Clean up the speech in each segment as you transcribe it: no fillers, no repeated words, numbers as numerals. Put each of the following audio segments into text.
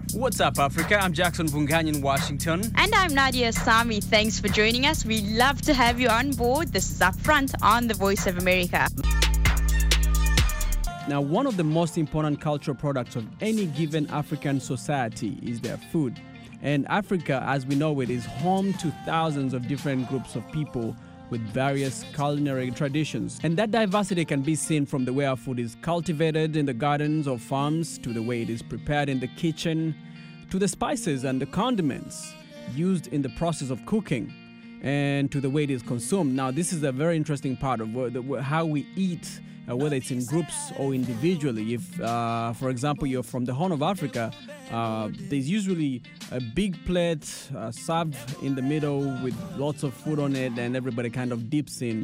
What's up, Africa? I'm Jackson Vunganya in Washington. And I'm Nadia Sami. Thanks for joining us. We love to have you on board. This is Upfront on the Voice of America. Now, one of the most important cultural products of any given African society is their food. And Africa, as we know it, is home to thousands of different groups of people with various culinary traditions. And that diversity can be seen from the way our food is cultivated in the gardens or farms, to the way it is prepared in the kitchen, to the spices and the condiments used in the process of cooking, and to the way it is consumed. Now, this is a very interesting part of how we eat, whether it's in groups or individually. If, for example, you're from the Horn of Africa, there's usually a big plate served in the middle with lots of food on it, and everybody kind of dips in.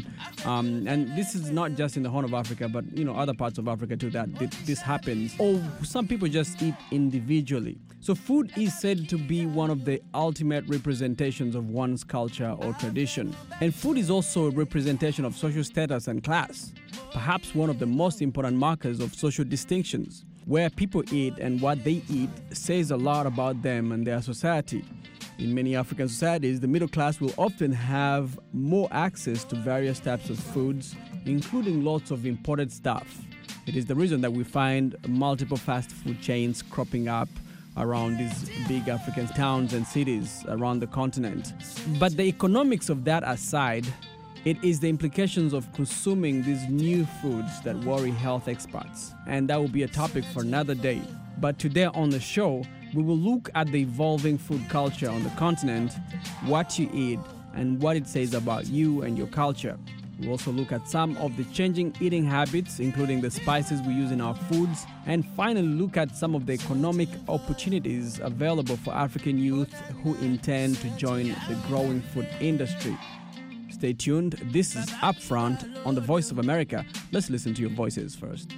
And this is not just in the Horn of Africa, but other parts of Africa too that this happens. Or some people just eat individually. So food is said to be one of the ultimate representations of one's culture or tradition. And food is also a representation of social status and class, perhaps one of the most important markers of social distinctions. Where people eat and what they eat says a lot about them and their society. In many African societies, the middle class will often have more access to various types of foods, including lots of imported stuff. It is the reason that we find multiple fast food chains cropping up around these big African towns and cities around the continent. But the economics of that aside, it is the implications of consuming these new foods that worry health experts. And that will be a topic for another day. But today on the show, we will look at the evolving food culture on the continent, what you eat, and what it says about you and your culture. We'll also look at some of the changing eating habits, including the spices we use in our foods, and finally look at some of the economic opportunities available for African youth who intend to join the growing food industry. Stay tuned. This is Upfront on the Voice of America. Let's listen to your voices first.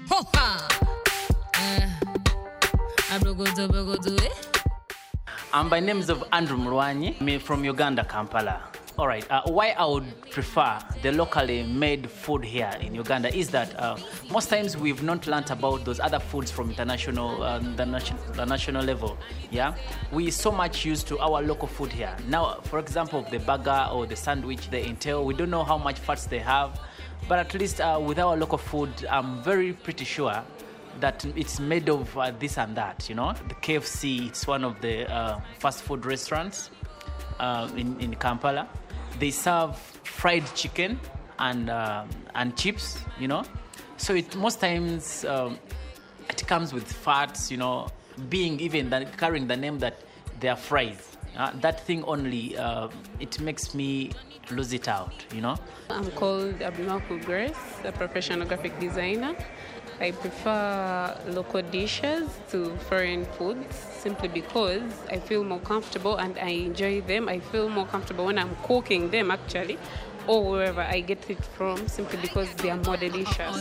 My name is Andrew Murwanyi. I'm from Uganda, Kampala. All right. Why I would prefer the locally made food here in Uganda is that most times we've not learned about those other foods from the national level. Yeah, we so much used to our local food here. Now, for example, the burger or the sandwich they entail, we don't know how much fats they have, but at least with our local food, I'm pretty sure that it's made of this and that. The KFC, it's one of the fast food restaurants in Kampala. They serve fried chicken and chips, So most times it comes with fats, being even carrying the name that they are fries. That thing only, it makes me lose it out, I'm called Abimaku Grace, a professional graphic designer. I prefer local dishes to foreign foods simply because I feel more comfortable and I enjoy them. I feel more comfortable when I'm cooking them actually, or wherever I get it from, simply because they are more delicious.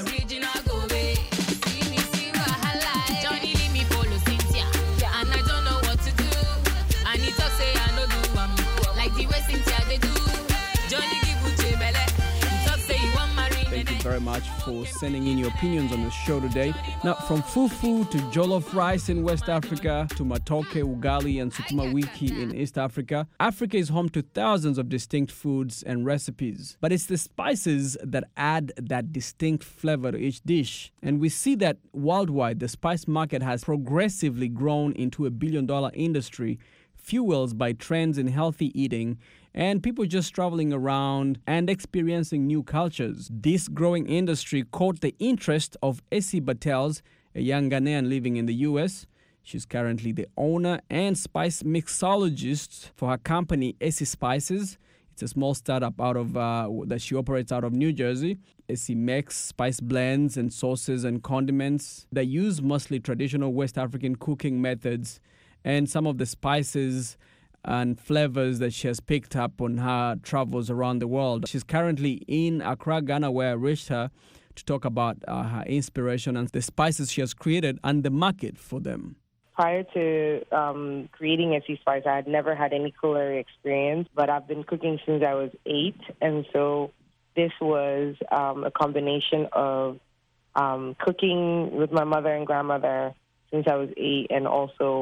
Thank you very much for sending in your opinions on the show today. Now, from fufu to jollof rice in West Africa to matoke, ugali, and sukuma wiki in East Africa, Africa is home to thousands of distinct foods and recipes. But it's the spices that add that distinct flavor to each dish. And we see that worldwide, the spice market has progressively grown into a billion-dollar industry, fueled by trends in healthy eating and people just traveling around and experiencing new cultures. This growing industry caught the interest of Essie Battels, a young Ghanaian living in the U.S. She's currently the owner and spice mixologist for her company, Essie Spices. It's a small startup that she operates out of New Jersey. Essie makes spice blends and sauces and condiments that use mostly traditional West African cooking methods and some of the spices and flavors that she has picked up on her travels around the world. She's currently in Accra, Ghana, where I reached her to talk about her inspiration and the spices she has created and the market for them. Prior to creating Essie Spice, I had never had any culinary experience, but I've been cooking since I was 8, and so this was a combination of cooking with my mother and grandmother since I was 8, and also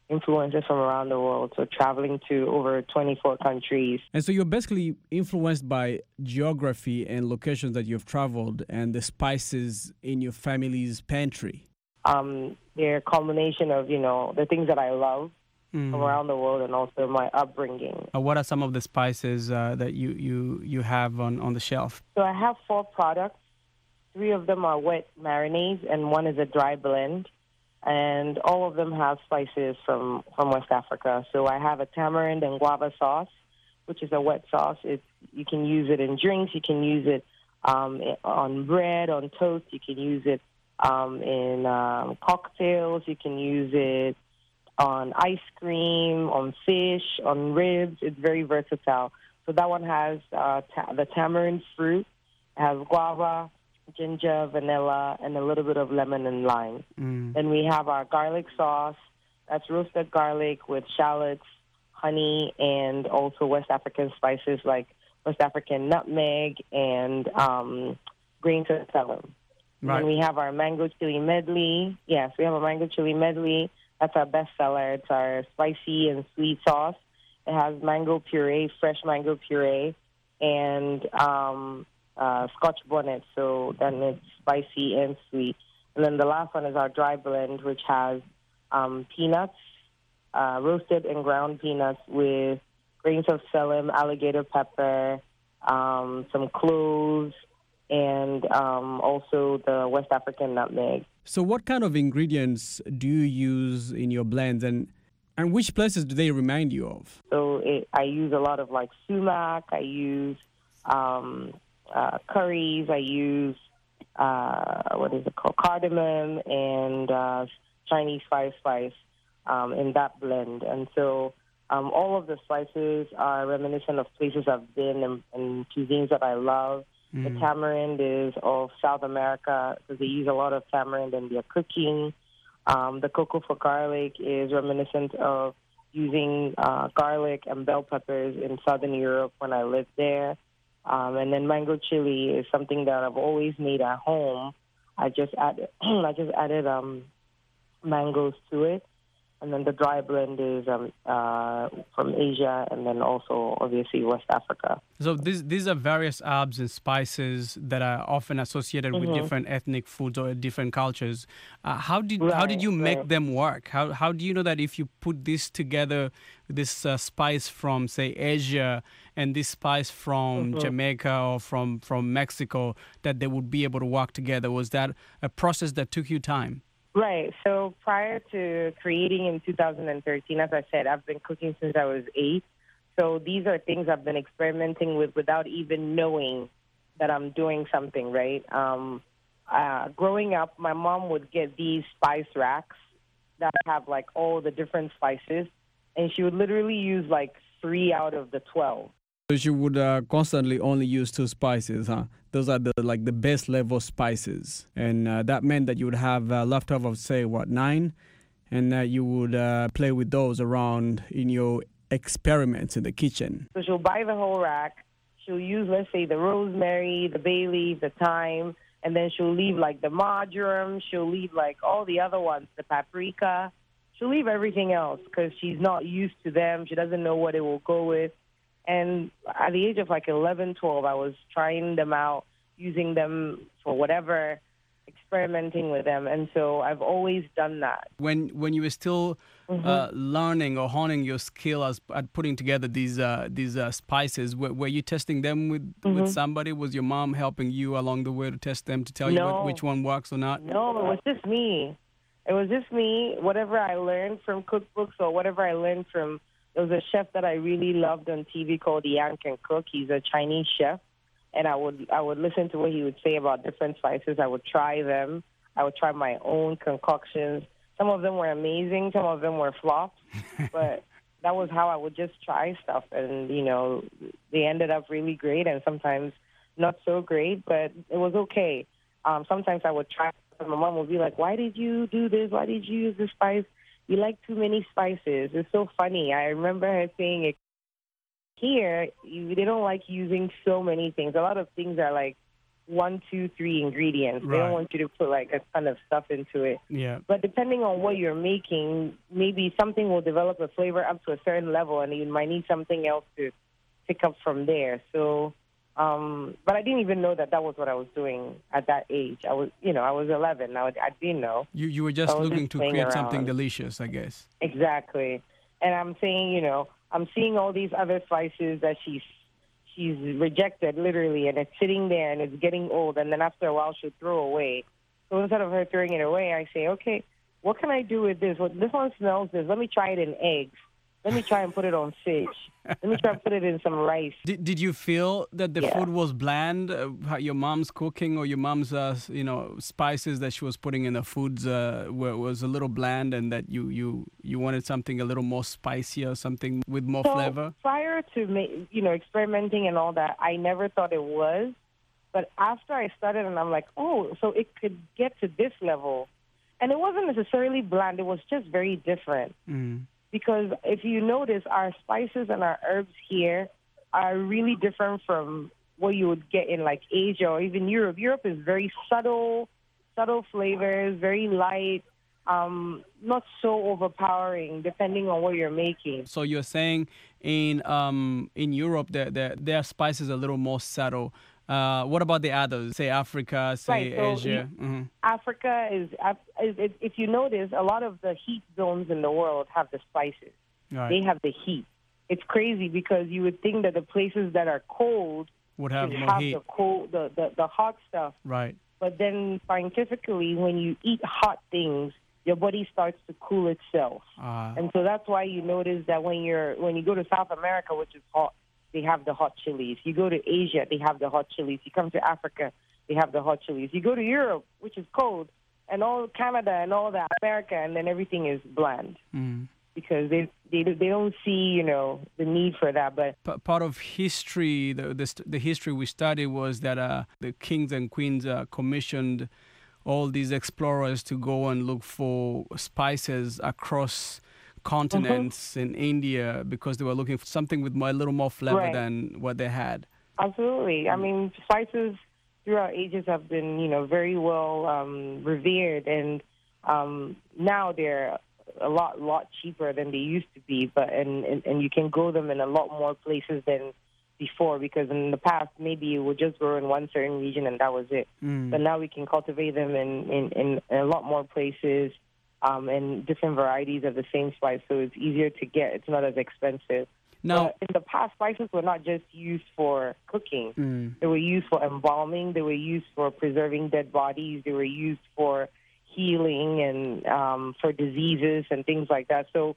influencers from around the world, so traveling to over 24 countries. And so you're basically influenced by geography and locations that you've traveled and the spices in your family's pantry. They're a combination of, the things that I love from around the world and also my upbringing. What are some of the spices that you have on the shelf? So I have 4 products. 3 of them are wet marinades and 1 is a dry blend. And all of them have spices from West Africa. So I have a tamarind and guava sauce, which is a wet sauce. You can use it in drinks. You can use it on bread, on toast. You can use it in cocktails. You can use it on ice cream, on fish, on ribs. It's very versatile. So that one has the tamarind fruit, it has guava, ginger, vanilla, and a little bit of lemon and lime. Then we have our garlic sauce. That's roasted garlic with shallots, honey, and also West African spices like West African nutmeg and grains of celery. Right. And we have our mango chili medley. Yes, we have a mango chili medley. That's our best seller. It's our spicy and sweet sauce. It has mango puree, fresh mango puree, and Scotch bonnet. So then it's spicy and sweet. And then the last one is our dry blend, which has peanuts, roasted and ground peanuts with grains of psyllium, alligator pepper, some cloves, and also the West African nutmeg. So what kind of ingredients do you use in your blends, and which places do they remind you of? So I use a lot of like sumac. I use curries. I use cardamom and Chinese five spice in that blend. And so all of the spices are reminiscent of places I've been and cuisines that I love. The tamarind is of South America because they use a lot of tamarind in their cooking. The cocoa for garlic is reminiscent of using garlic and bell peppers in Southern Europe when I lived there. And then mango chili is something that I've always made at home. I just added mangoes to it. And then the dry blend is from Asia and then also, obviously, West Africa. So these are various herbs and spices that are often associated with different ethnic foods or different cultures. How did you make them work? How do you know that if you put this together, this spice from, say, Asia and this spice from Jamaica or from Mexico, that they would be able to work together? Was that a process that took you time? Right. So prior to creating in 2013, as I said, I've been cooking since I was 8. So these are things I've been experimenting with without even knowing that I'm doing something, right? Growing up, my mom would get these spice racks that have, like, all the different spices, and she would literally use, like, 3 out of the 12. So she would constantly only use 2 spices, huh? Those are the base level spices, and that meant that you would have leftover, say, 9, and you would play with those around in your experiments in the kitchen. So she'll buy the whole rack. She'll use, let's say, the rosemary, the bay leaf, the thyme, and then she'll leave like the marjoram. She'll leave like all the other ones, the paprika. She'll leave everything else because she's not used to them. She doesn't know what it will go with. And at the age of like 11, 12, I was trying them out, using them for whatever, experimenting with them. And so I've always done that. When you were still learning or honing your skill at putting together these spices, were you testing them with somebody? Was your mom helping you along the way to test them, to tell you which one works or not? No, it was just me. Whatever I learned from cookbooks or whatever I learned from, there was a chef that I really loved on TV called Yang Can Cook. He's a Chinese chef. And I would listen to what he would say about different spices. I would try them. I would try my own concoctions. Some of them were amazing. Some of them were flops. But that was how I would just try stuff. And, they ended up really great and sometimes not so great, but it was okay. Sometimes I would try, and my mom would be like, why did you do this? Why did you use this spice? You like too many spices. It's so funny. I remember her saying it. Here, they don't like using so many things. A lot of things are like 1, 2, 3 ingredients. They don't want you to put like a ton of stuff into it. Yeah. But depending on what you're making, maybe something will develop a flavor up to a certain level, and you might need something else to pick up from there. So, but I didn't even know that was what I was doing at that age. I was 11. I didn't know. You were just looking to create something delicious, I guess. Exactly. And I'm saying, I'm seeing all these other spices that she's rejected, literally, and it's sitting there and it's getting old, and then after a while she'll throw away. So instead of her throwing it away, I say, okay, what can I do with this? Well, this one smells this. Let me try it in eggs. Let me try and put it on fish. Let me try and put it in some rice. Did you feel that the food was bland? Your mom's cooking or your mom's, spices that she was putting in the foods was a little bland, and that you wanted something a little more spicier, something with more flavor? Prior to experimenting and all that, I never thought it was. But after I started, and I'm like, oh, so it could get to this level. And it wasn't necessarily bland. It was just very different. Mm. Because if you notice, our spices and our herbs here are really different from what you would get in like Asia or even Europe. Europe is very subtle flavors, very light, not so overpowering depending on what you're making. So you're saying in Europe their spices are a little more subtle. What about the others? Say Africa, say Asia. Mm-hmm. Africa is, if you notice, a lot of the heat zones in the world have the spices. Right. They have the heat. It's crazy because you would think that the places that are cold would have more heat. The hot stuff. Right. But then scientifically, when you eat hot things, your body starts to cool itself. And so that's why you notice that when you go to South America, which is hot, they have the hot chilies. You go to Asia, they have the hot chilies. You come to Africa, they have the hot chilies. You go to Europe, which is cold, and all Canada and all that, America, and then everything is bland. Mm. Because they don't see, the need for that. But part of history, the history we studied was that the kings and queens commissioned all these explorers to go and look for spices across continents in India because they were looking for something with a little more flavor than what they had. Absolutely. I mean, spices throughout ages have been, very well revered, and now they're a lot cheaper than they used to be. But and you can grow them in a lot more places than before, because in the past maybe you would just grow in one certain region and that was it. But now we can cultivate them in a lot more places. And different varieties of the same spice, so it's easier to get. It's not as expensive. Now, in the past, spices were not just used for cooking. They were used for embalming. They were used for preserving dead bodies. They were used for healing and for diseases and things like that. So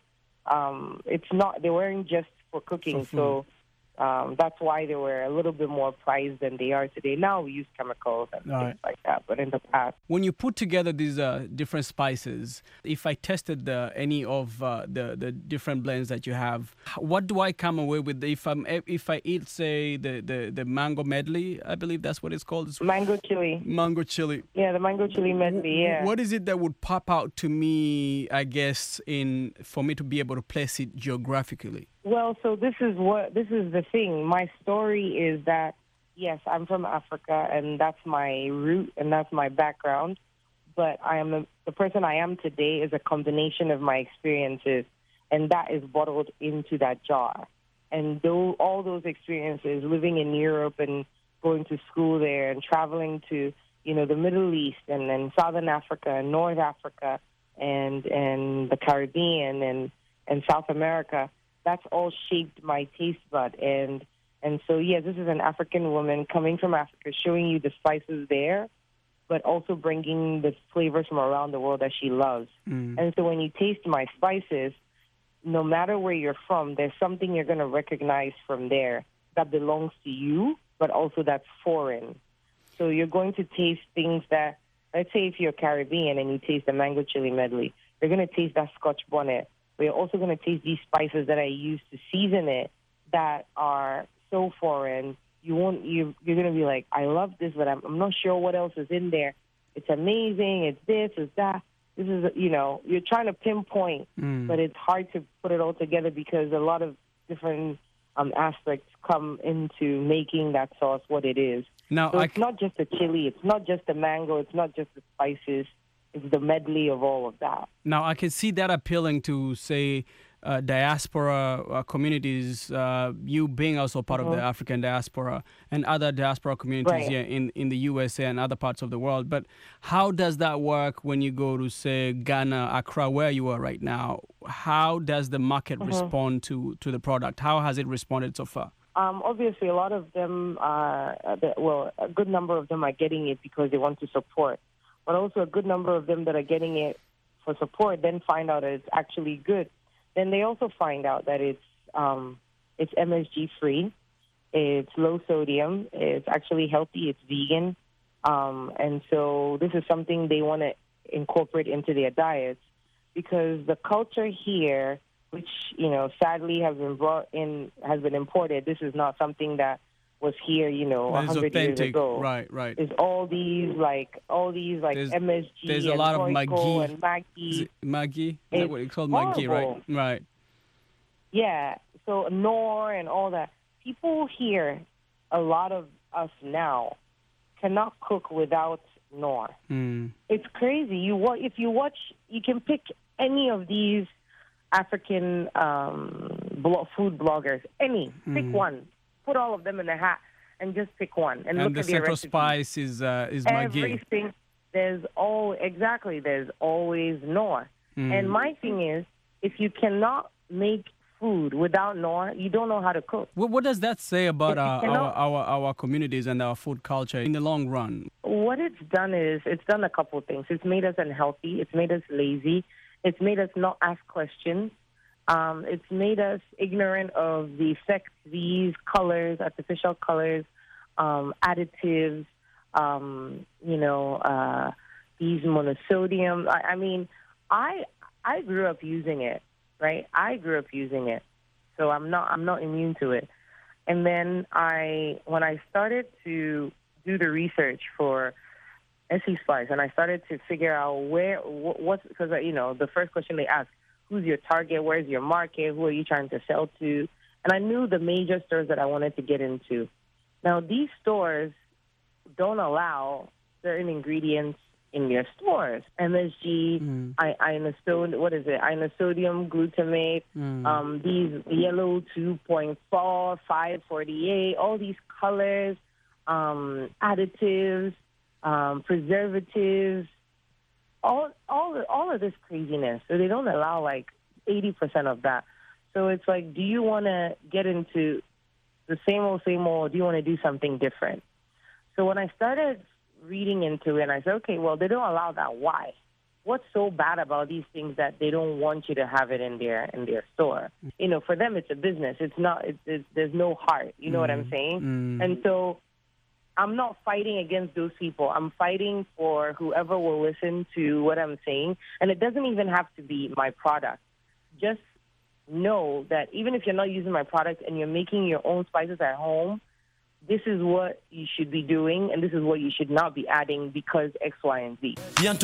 they weren't just for cooking. So that's why they were a little bit more prized than they are today. Now we use chemicals and things like that, but in the past. When you put together these different spices, if I tested any of the different blends that you have, what do I come away with? If I eat, say, the mango medley, I believe that's what it's called. It's mango chili. Mango chili. Yeah, the mango chili medley, yeah. What is it that would pop out to me, I guess, for me to be able to place it geographically? Well, so this is the thing. My story is that, yes, I'm from Africa, and that's my root, and that's my background. But I am the person I am today is a combination of my experiences, and that is bottled into that jar. And all those experiences, living in Europe and going to school there and traveling to, the Middle East and then Southern Africa and North Africa and the Caribbean and South America, that's all shaped my taste bud. And so, yes, this is an African woman coming from Africa, showing you the spices there, but also bringing the flavors from around the world that she loves. And so when you taste my spices, no matter where you're from, there's something you're going to recognize from there that belongs to you, but also that's foreign. So you're going to taste things that, let's say if you're Caribbean and you taste the mango chili medley, you're going to taste that Scotch bonnet. But you're also going to taste these spices that I use to season it that are so foreign. You're going to be like, I love this, but I'm not sure what else is in there. It's amazing. It's this, it's that. This is, you're trying to pinpoint, but it's hard to put it all together because a lot of different aspects come into making that sauce what it is. Now, So it's not just the chili, it's not just the mango, it's not just the spices, it's the medley of all of that. Now, I can see that appealing to, say, diaspora communities, you being also part of the African diaspora and other diaspora communities here in the USA and other parts of the world. But how does that work when you go to, say, Ghana, Accra, where you are right now? How does the market respond to the product? How has it responded so far? Obviously, a lot of them, a good number of them are getting it because they want to support. But also a good number of them that are getting it for support then find out that it's actually good. Then they also find out that it's MSG free, it's low sodium, it's actually healthy, it's vegan, and so this is something they want to incorporate into their diets because the culture here, which sadly has been imported. This is not something that was here, 100 years ago. Right. Is all these MSG. There's a lot of Maggi. And Maggi. Maggi? Is that what it's called? Maggi, right? Right. Yeah. So Knorr and all that. People here, a lot of us now, cannot cook without Knorr. It's crazy. If you watch, you can pick any of these African food bloggers. Pick one. Put all of them in a hat and just pick one. And look the at their central recipe. spice is Maggi. Everything. There's always Knorr. And my thing is, if you cannot make food without Knorr, you don't know how to cook. What does that say about our communities and our food culture in the long run? What it's done is, it's done a couple of things. It's made us unhealthy. It's made us lazy. It's made us not ask questions. It's made us ignorant of the effects these colors, artificial colors, additives, these monosodium. I grew up using it, right? I grew up using it, so I'm not immune to it. And then when I started to do the research for SC Spice, and I started to figure out because the first question they ask, who's your target, where's your market, who are you trying to sell to? And I knew the major stores that I wanted to get into. Now, these stores don't allow certain ingredients in their stores. MSG, inosodium glutamate, these yellow 2.4, 548, all these colors, additives, preservatives, all of this craziness. So they don't allow like 80% of that. So it's like, do you want to get into the same old, or do you want to do something different? So when I started reading into it, I said, okay, well, they don't allow that. Why? What's so bad about these things that they don't want you to have it in their store? For them, it's a business. It's not. There's no heart. You know what I'm saying? And so I'm not fighting against those people. I'm fighting for whoever will listen to what I'm saying. And it doesn't even have to be my product. Just know that even if you're not using my product and you're making your own spices at home, this is what you should be doing, and this is what you should not be adding because X, Y, and Z.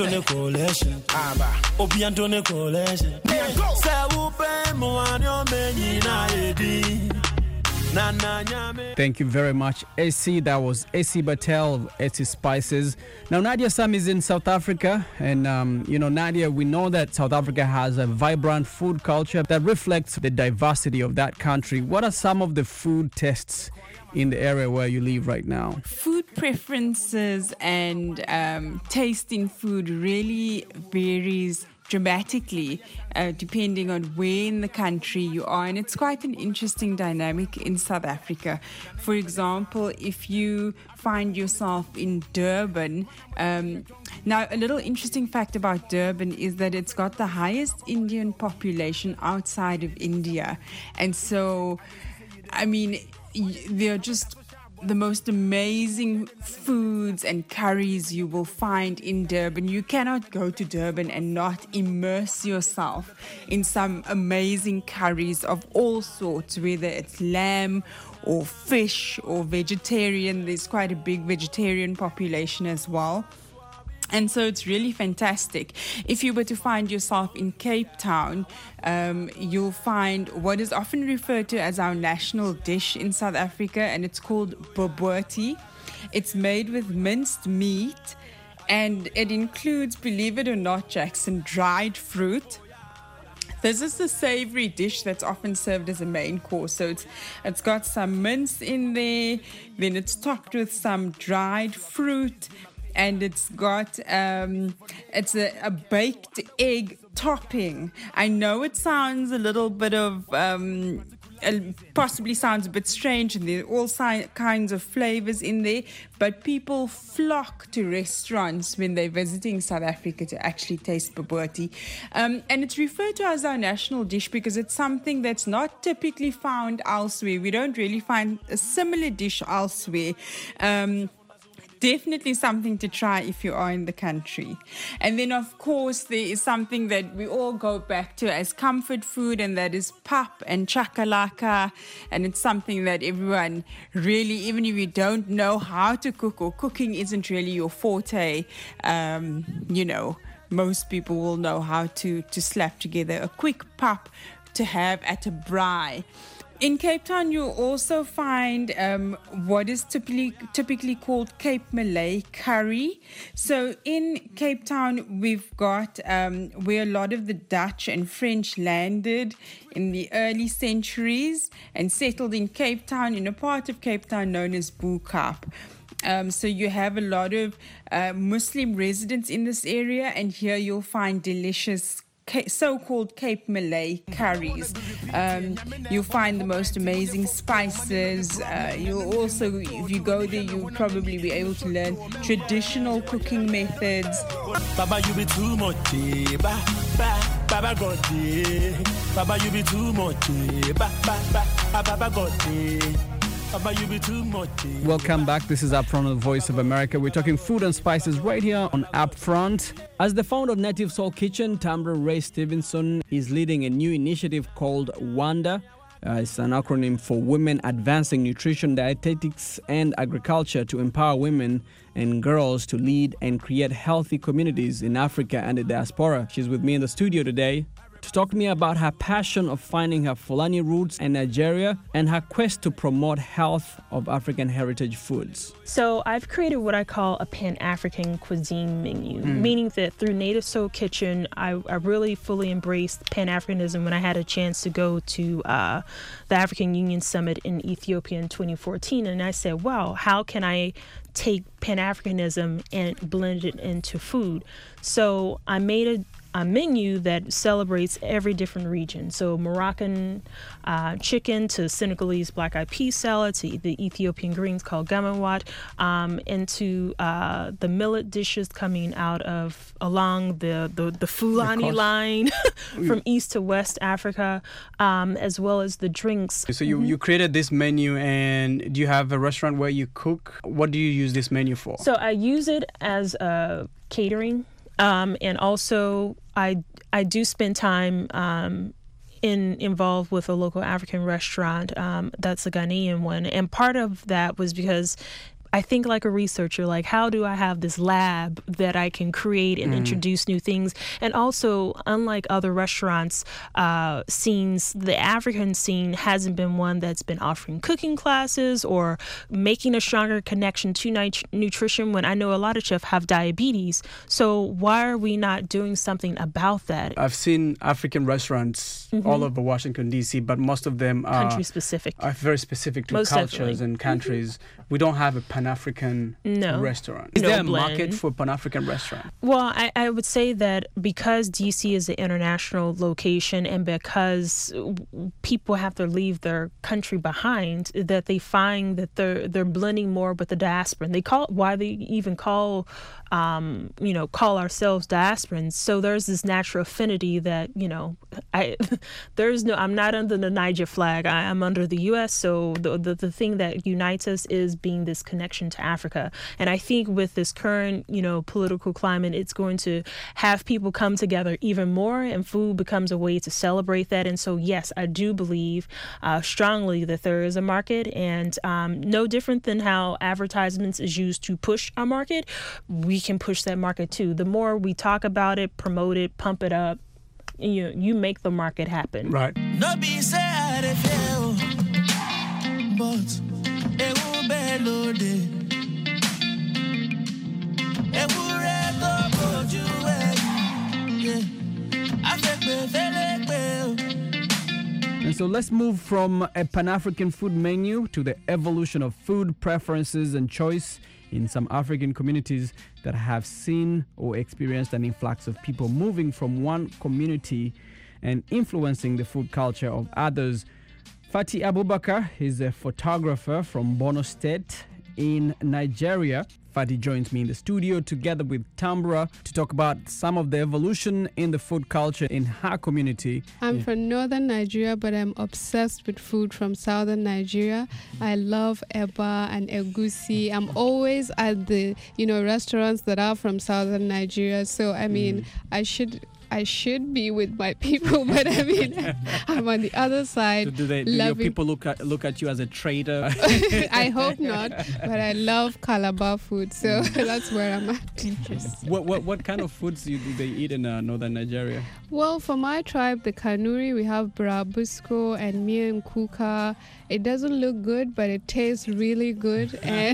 Thank you very much, AC. That was AC Batel of AC Spices. Now, Nadia Sam is in South Africa. And, Nadia, we know that South Africa has a vibrant food culture that reflects the diversity of that country. What are some of the food tastes in the area where you live right now? Food preferences and tasting food really varies dramatically depending on where in the country you are, and it's quite an interesting dynamic in South Africa. For example, if you find yourself in Durban, now a little interesting fact about Durban is that it's got the highest Indian population outside of India, and so they're just the most amazing foods and curries you will find in Durban. You cannot go to Durban and not immerse yourself in some amazing curries of all sorts, whether it's lamb or fish or vegetarian. There's quite a big vegetarian population as well. And so it's really fantastic. If you were to find yourself in Cape Town, you'll find what is often referred to as our national dish in South Africa, and it's called bobotie. It's made with minced meat, and it includes, believe it or not, Jackson, dried fruit. This is the savory dish that's often served as a main course. So it's got some mince in there, then it's topped with some dried fruit, and it's got it's a baked egg topping. I know it sounds a little bit of possibly sounds a bit strange, and there are all kinds of flavors in there, but people flock to restaurants when they're visiting South Africa to actually taste bobotie. And it's referred to as our national dish because it's something that's not typically found elsewhere. We don't really find a similar dish elsewhere. Definitely something to try if you are in the country. And then, of course, there is something that we all go back to as comfort food, and that is pap and chakalaka. And it's something that everyone really, even if you don't know how to cook or cooking isn't really your forte, most people will know how to slap together a quick pap to have at a braai. In Cape Town, you'll also find what is typically called Cape Malay curry. So in Cape Town, we've got where a lot of the Dutch and French landed in the early centuries and settled in Cape Town, in a part of Cape Town known as Bo Kaap. So you have a lot of Muslim residents in this area, and here you'll find delicious so-called Cape Malay curries. You'll find the most amazing spices. You'll also, if you go there, you'll probably be able to learn traditional cooking methods. Baba, you be too much. Baba God, Baba, you be too much. Baba God. Welcome back. This is Upfront on the Voice of America. We're talking food and spices right here on Upfront. As the founder of Native Soul Kitchen, Tambra Ray Stevenson is leading a new initiative called WANDA. It's an acronym for Women Advancing Nutrition, Dietetics and Agriculture to empower women and girls to lead and create healthy communities in Africa and the diaspora. She's with me in the studio today to talk to me about her passion of finding her Fulani roots in Nigeria and her quest to promote health of African heritage foods. So I've created what I call a Pan-African cuisine menu, meaning that through Native Soul Kitchen, I really fully embraced Pan-Africanism when I had a chance to go to the African Union Summit in Ethiopia in 2014. And I said, wow, how can I take Pan-Africanism and blend it into food? So I made a menu that celebrates every different region. So Moroccan chicken to Senegalese black-eyed pea salad to the Ethiopian greens called gamawat, into the millet dishes coming out of along the Fulani line from east to west Africa, as well as the drinks. So you created this menu, and do you have a restaurant where you cook? What do you use this menu for? So I use it as a catering. And also, I do spend time involved with a local African restaurant that's a Ghanaian one. And part of that was because I think like a researcher, like how do I have this lab that I can create and introduce new things? And also, unlike other restaurants scenes, the African scene hasn't been one that's been offering cooking classes or making a stronger connection to nutrition when I know a lot of chefs have diabetes. So why are we not doing something about that? I've seen African restaurants all over Washington, D.C., but most of them country specific. Are very specific to most cultures definitely. And countries. We don't have a Pan-African restaurant. Is there a market for Pan-African restaurant? Well, I would say that because DC is an international location and because people have to leave their country behind, that they find that they're blending more with the diaspora. And they call ourselves diasporans. So there's this natural affinity that, I'm not under the Niger flag. I'm under the U.S. So the thing that unites us is being this connection connection to Africa. And I think with this current, political climate, it's going to have people come together even more, and food becomes a way to celebrate that. And so, yes, I do believe strongly that there is a market, and no different than how advertisements is used to push a market, we can push that market too. The more we talk about it, promote it, pump it up, you make the market happen. Right. No be say I dey fail, but it will be loaded. It will record for you, yeah. I think we And so let's move from a Pan-African food menu to the evolution of food preferences and choice in some African communities that have seen or experienced an influx of people moving from one community and influencing the food culture of others. Fatih Abubakar is a photographer from Borno State in Nigeria. Fatih joins me in the studio together with Tambra to talk about some of the evolution in the food culture in her community. I'm from northern Nigeria, but I'm obsessed with food from southern Nigeria. I love eba and egusi. I'm always at the, restaurants that are from southern Nigeria. So, I should be with my people, but I'm on the other side. So do your people look at you as a traitor? I hope not, but I love Calabar food, so that's where I'm at. Interesting. What kind of foods do they eat in northern Nigeria? Well, for my tribe, the Kanuri, we have Brabusco and Mian Kuka. It doesn't look good, but it tastes really good. And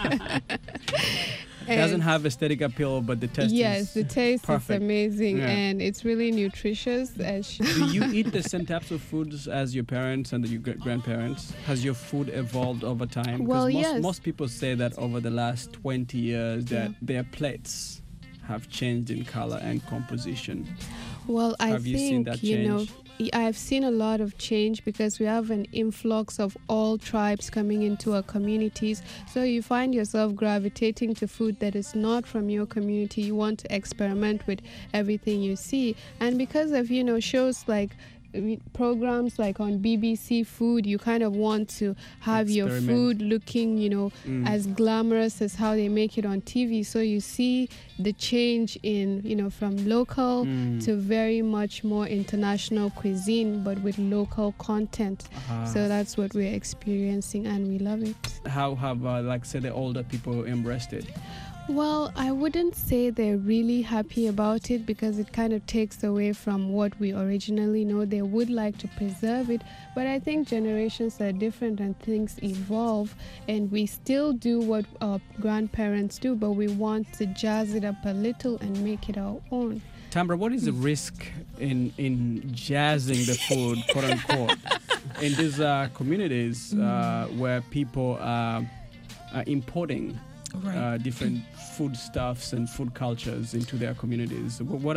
it doesn't have aesthetic appeal, but the taste yes, the taste perfect. is amazing, and it's really nutritious. Do you eat the same types of foods as your parents and your grandparents? Has your food evolved over time? Well, yes. Most people say that over the last 20 years that their plates have changed in color and composition. Well, have you seen that change? I've seen a lot of change because we have an influx of all tribes coming into our communities. So you find yourself gravitating to food that is not from your community. You want to experiment with everything you see. And because of, shows like programs like on BBC Food, you kind of want to have your food looking, as glamorous as how they make it on TV. So you see the change in, from local to very much more international cuisine, but with local content. So that's what we're experiencing, and we love it. How have, say, the older people embraced it? Well, I wouldn't say they're really happy about it because it kind of takes away from what we originally know. They would like to preserve it, but I think generations are different and things evolve, and we still do what our grandparents do, but we want to jazz it up a little and make it our own. Tambra, what is the risk in jazzing the food, quote unquote, in these communities where people are importing different foodstuffs and food cultures into their communities? What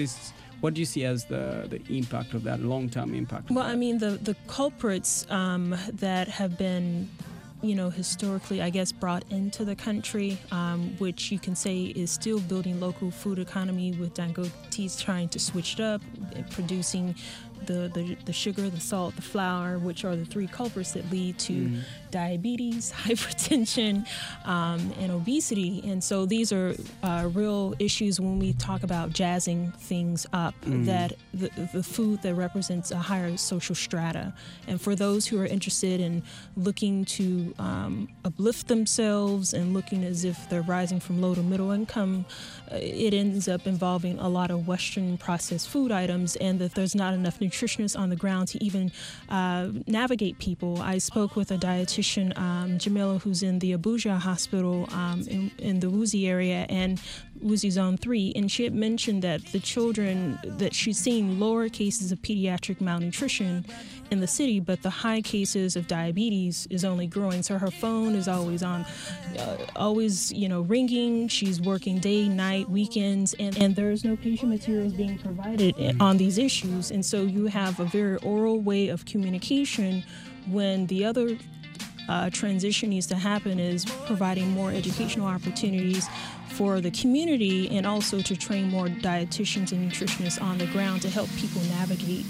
do you see as the impact of that, long-term impact? Well, the culprits that have been, historically, I guess, brought into the country, which you can say is still building local food economy with Dangote's trying to switch it up, producing the sugar, the salt, the flour, which are the three culprits that lead to diabetes, hypertension, and obesity. And so these are real issues when we talk about jazzing things up, that the food that represents a higher social strata. And for those who are interested in looking to uplift themselves and looking as if they're rising from low to middle income, it ends up involving a lot of Western processed food items, and that there's not enough nutritionists on the ground to even navigate people. I spoke with a dietitian, Jamila, who's in the Abuja hospital in the Wuzi area and Wuzi Zone 3, and she had mentioned that the children, that she's seeing lower cases of pediatric malnutrition in the city, but the high cases of diabetes is only growing. So her phone is always on, always, ringing. She's working day, night, weekends, and there's no patient materials being provided on these issues. And so you have a very oral way of communication when the other transition needs to happen is providing more educational opportunities for the community and also to train more dietitians and nutritionists on the ground to help people navigate.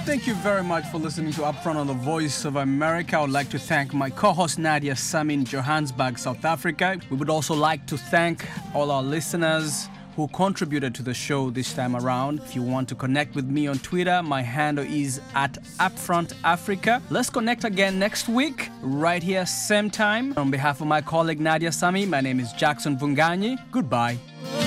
Thank you very much for listening to Upfront on the Voice of America. I would like to thank my co-host Nadia Sami in Johannesburg, South Africa. We would also like to thank all our listeners who contributed to the show this time around. If you want to connect with me on Twitter, my handle is @UpfrontAfrica. Let's connect again next week, right here, same time. On behalf of my colleague Nadia Sami, my name is Jackson Vunganyi. Goodbye.